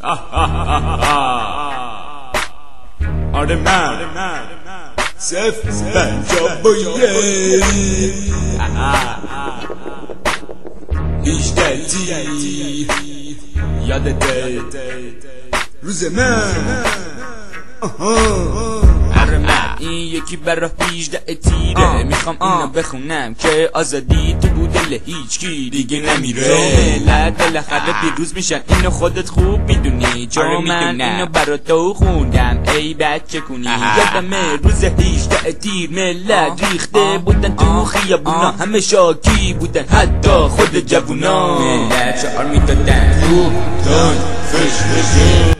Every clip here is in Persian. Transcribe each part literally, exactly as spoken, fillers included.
آره من صفر پنجاه با یک هیجده تی یادته روز من آره من این یکی برا هیجده تیره میخوام اینو بخونم که آزادی تو بود دل هیچ کی دیگه نمیره. ملت بالاخره پیروز میشن اینو خودت خوب میدونی چون من اینو برا تو خوندم ای بچه کنی. یادمه روز هیجده تیر ملت ریخته بودن تو خیابونا همه شاکی بودن حتی خود جوونا. ملت شعار میدادن خوب تن فش بشه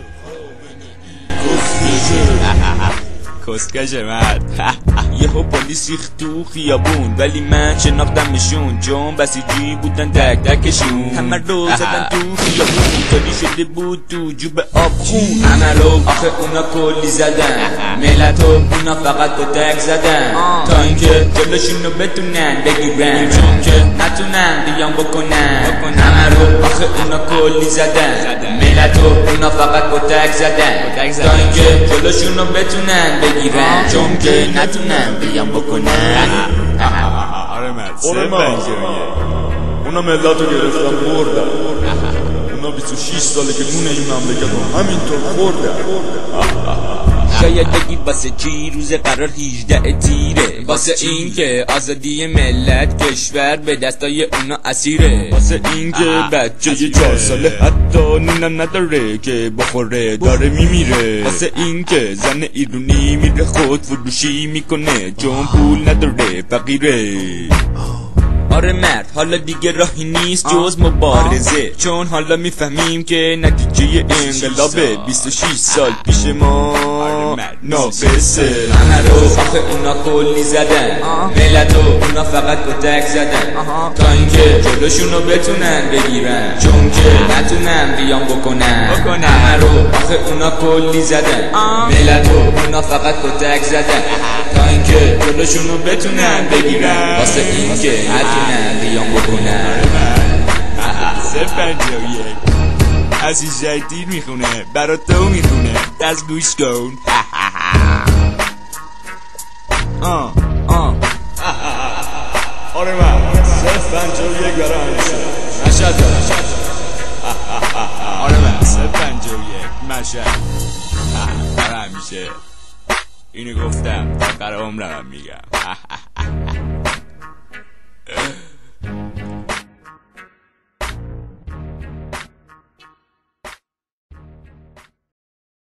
کسکش مرد یهو پلیس ریخت تو خیابون ولی من شناختمشون چون بسیجی بودن تک تکشون. همه رو زدن تو خیابون تالی شده بود تو جوب آب خون. همه رو آخه اونا کلی زدن ملت و اونا فقط کتک زدن تا اینکه جلوشونو بتونن بگیرن چون که نتونن بیان بکنن. همه رو آخه اونا کلی زدن ملت و اونا فقط کتک زدن تا اینکه جلوشونو بتونن بگیرن چون که نتونن بیان بکنن. آره مرد صفر پنجاه اونا ملت رو گرفتن بردن. اونا بیست و شش ساله که نون این مملکت رو همینطور خوردن. شاید بگی واسه چی روز قرار هیجده تیره؟ واسه این که آزادی ملت کشور به دستای اونا اسیره. واسه این که بچه یه چهار ساله حتی نونم نداره که بخوره داره میمیره. واسه این که زن ایرونی میره خود فروشی میکنه چون پول نداره فقیره. آره مرد حالا دیگه راهی نیست جز مبارزه چون حالا میفهمیم که نتیجه انقلاب بیست و شش سال پیش ما ناقصه. همه رو آخه اونا کلی زدن ملت و اونا فقط کتک زدن تا اینکه جلوشونو بتونن بگیرن چون که نتونن بیان بکنن. همه رو آخه اونا کلی زدن ملت و اونا فقط کتک زدن تا اینکه جلوشونو بتونن بگیرن واسه اینکه نتونن بیان بکنن. صفر پنجاه و یک عزیز جدید میخونه برا تو میخونه دست گوش کن. آه آه آره من صفر پنجاه و یک برا همیشه مشهد دارم. آره من صفر پنجاه و یک مشهد برا همیشه اینو گفتم تا قرار عمرم میگم.